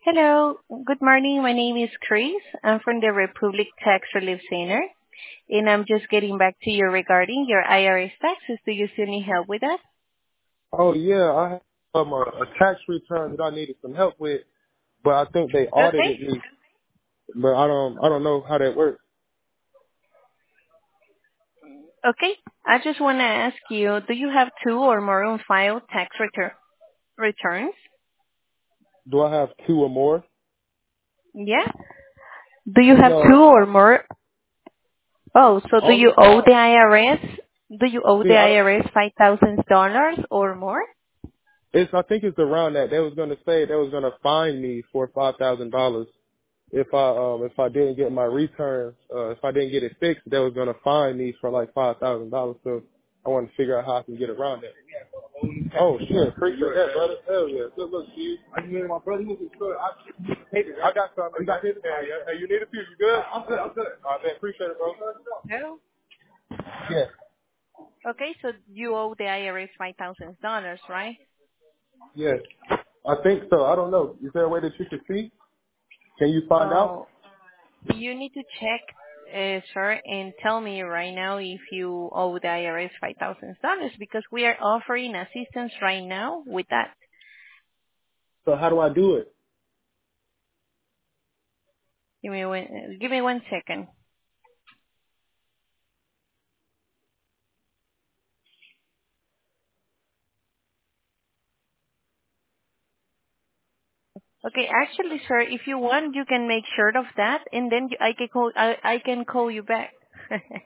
Hello, good morning. My name is Chris. I'm from the Republic Tax Relief Center, and I'm just getting back to you regarding your IRS taxes. Do you still need help with that? Oh yeah, I have a tax return that I needed some help with, but I think they Okay. audited me. But I don't know how that works. Okay. I just want to ask you, do you have two or more on-file tax returns? Do I have two or more? Yeah. Do you have two No, or more? Oh, so do only you owe the IRS? Do you owe the see. IRS $5,000 or more? I think it's around that. They was gonna say they was gonna fine me for $5,000 if I didn't get my return. If I didn't get it fixed, they was gonna fine me for like $5,000. So I want to figure out how I can get around that. Oh shit, appreciate that, brother. Hell yeah. Good look, Steve. I can my brother. He was good. I got something. You got it? Yeah. Hey, you need a few? You good? I'm good. I'm good. All right, man. Appreciate it, bro. No. Yeah. Okay, so you owe the IRS $5,000, right? Yeah. I think so. I don't know. Is there a way that you can see? Can you find out? Oh, you need to check, sir, and tell me right now if you owe the IRS $5,000 because we are offering assistance right now with that. So how do I do it? Give me one second. Okay, actually, sir, if you want, you can make sure of that, and then I can call you back.